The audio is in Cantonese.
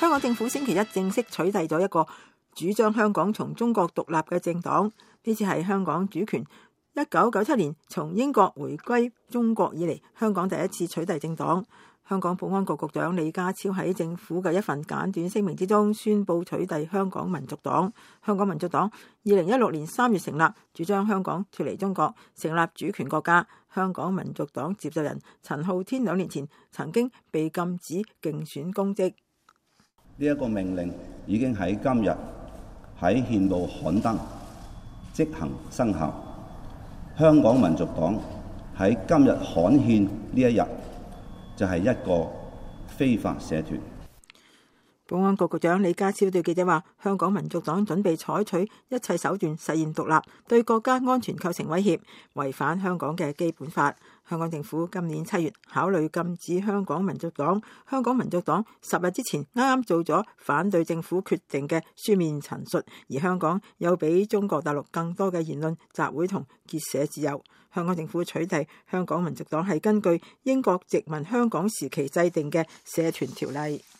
香港政府星期一正式取締咗一個主張香港從中國獨立嘅政黨，呢次係香港主權1997年從英國回歸中國以嚟，香港第一次取締政黨。香港保安局局長李家超喺政府嘅一份簡短聲明之中宣布取締香港民族黨。香港民族黨2016年3月成立，主張香港脫離中國，成立主權國家。香港民族黨召集人陳浩天2年前曾經被禁止競選公職。 呢一個命令已經喺今日喺憲報刊登，即行生效。香港民族黨喺今日刊憲呢一日，就係一個非法社團。 保安局局長李家超對記者話：香港民族黨準備採取一切手段實現獨立，對國家安全構成威脅，違反香港嘅基本法。香港政府今年7月考慮禁止香港民族黨。香港民族黨10日之前啱啱做咗反對政府決定嘅書面陳述，而香港有比中國大陸更多嘅言論、集會同結社自由。香港政府取締香港民族黨係根據英國殖民香港時期制定嘅社團條例。